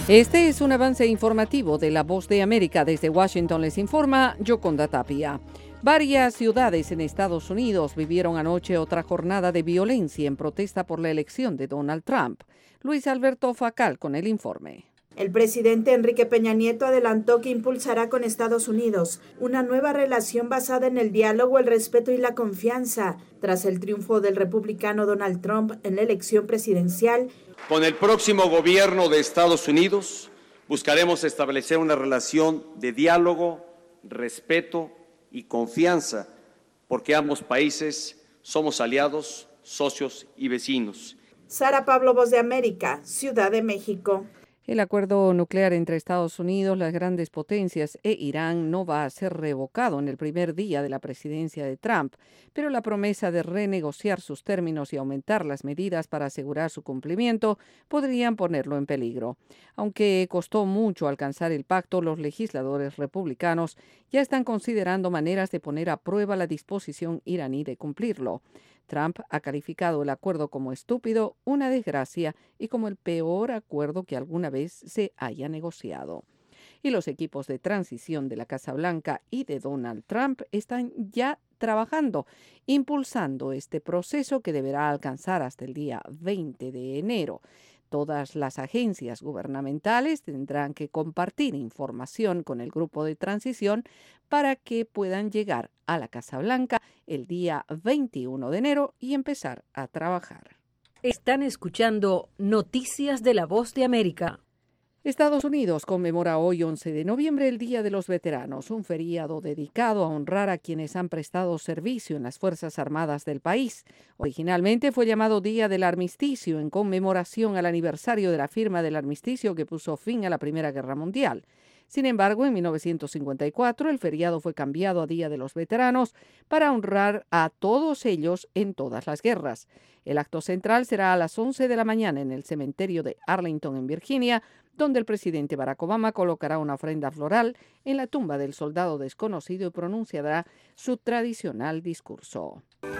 Este es un avance informativo de La Voz de América. Desde Washington les informa Yoconda Tapia. Varias ciudades en Estados Unidos vivieron anoche otra jornada de violencia en protesta por la elección de Donald Trump. Luis Alberto Facal con el informe. El presidente Enrique Peña Nieto adelantó que impulsará con Estados Unidos una nueva relación basada en el diálogo, el respeto y la confianza, tras el triunfo del republicano Donald Trump en la elección presidencial. Con el próximo gobierno de Estados Unidos buscaremos establecer una relación de diálogo, respeto y confianza, porque ambos países somos aliados, socios y vecinos. Sara Pablo, Voz de América, Ciudad de México. El acuerdo nuclear entre Estados Unidos, las grandes potencias e Irán no va a ser revocado en el primer día de la presidencia de Trump, pero la promesa de renegociar sus términos y aumentar las medidas para asegurar su cumplimiento podrían ponerlo en peligro. Aunque costó mucho alcanzar el pacto, los legisladores republicanos ya están considerando maneras de poner a prueba la disposición iraní de cumplirlo. Trump ha calificado el acuerdo como estúpido, una desgracia y como el peor acuerdo que alguna vez se haya negociado. Y los equipos de transición de la Casa Blanca y de Donald Trump están ya trabajando, impulsando este proceso que deberá alcanzar hasta el día 20 de enero. Todas las agencias gubernamentales tendrán que compartir información con el grupo de transición para que puedan llegar a la Casa Blanca el día 21 de enero y empezar a trabajar. Están escuchando Noticias de la Voz de América. Estados Unidos conmemora hoy 11 de noviembre el Día de los Veteranos, un feriado dedicado a honrar a quienes han prestado servicio en las Fuerzas Armadas del país. Originalmente fue llamado Día del Armisticio en conmemoración al aniversario de la firma del armisticio que puso fin a la Primera Guerra Mundial. Sin embargo, en 1954 el feriado fue cambiado a Día de los Veteranos para honrar a todos ellos en todas las guerras. El acto central será a las 11 de la mañana en el cementerio de Arlington, en Virginia, donde el presidente Barack Obama colocará una ofrenda floral en la tumba del soldado desconocido y pronunciará su tradicional discurso.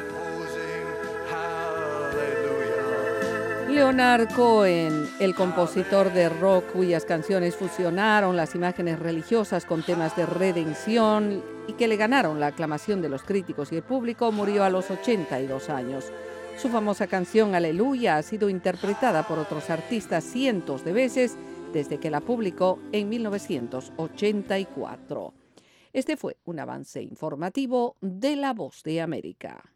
Leonard Cohen, el compositor de rock cuyas canciones fusionaron las imágenes religiosas con temas de redención y que le ganaron la aclamación de los críticos y el público, murió a los 82 años. Su famosa canción Aleluya ha sido interpretada por otros artistas cientos de veces desde que la publicó en 1984. Este fue un avance informativo de La Voz de América.